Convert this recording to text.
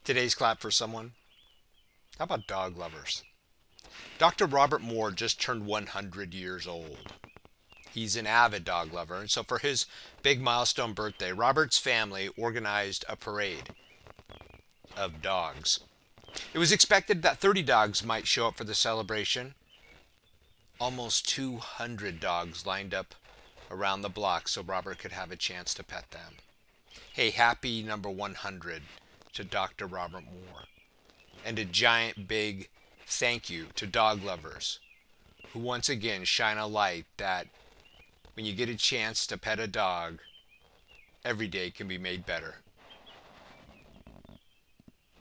Today's clap for someone. How about dog lovers? Dr. Robert Moore just turned 100 years old. He's an avid dog lover, and so for his big milestone birthday, Robert's family organized a parade of dogs. It was expected that 30 dogs might show up for the celebration. Almost 200 dogs lined up around the block so Robert could have a chance to pet them. Hey, happy number 100 to Dr. Robert Moore. And a giant big thank you to dog lovers who once again shine a light that when you get a chance to pet a dog, every day can be made better.